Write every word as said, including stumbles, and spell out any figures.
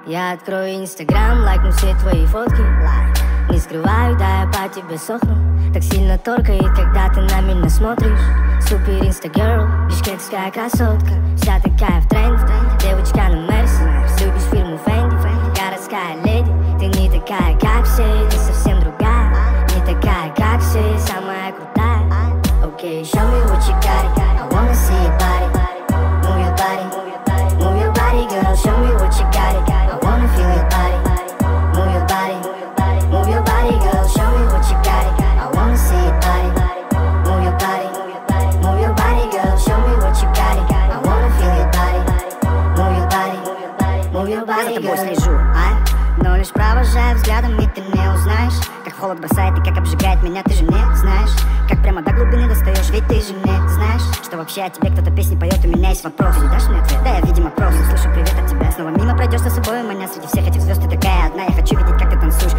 Я открою инстаграм, лайкну все твои фотки. Не скрываю, да, я по тебе сохну. Так сильно торкает, когда ты на меня смотришь. Супер инстагерл, бишкекская красотка. Вся такая в тренде, девочка на Мерси. Любишь фирму Фенди, городская леди. Ты не такая, как все, ты совсем другая. Не такая, как все, самая крутая. Okay, show me what you got, I wanna see your body. Move your body, move your body, girl. Show me what you got, I wanna feel your body. Move your body, move your body, girl. Show me what you got, I wanna see your body. Move your body, move your body, girl. Show me what you got, I wanna feel your body. Move your body, move your body, girl. Я за тобой слежу, а? Но лишь провожая взглядом, и ты не узнаешь, как холод бросает и как обжигает меня, ты же не знаешь. Как прямо до глубины достаешь, ведь ты же не знаешь, что вообще о тебе кто-то песни поет. У меня есть вопрос, ты не дашь мне ответ? Да, я, видимо, просто слышу привет от тебя. Снова мимо пройдешь за собой, у меня среди всех этих звезд ты такая одна. Я хочу видеть, как ты танцуешь.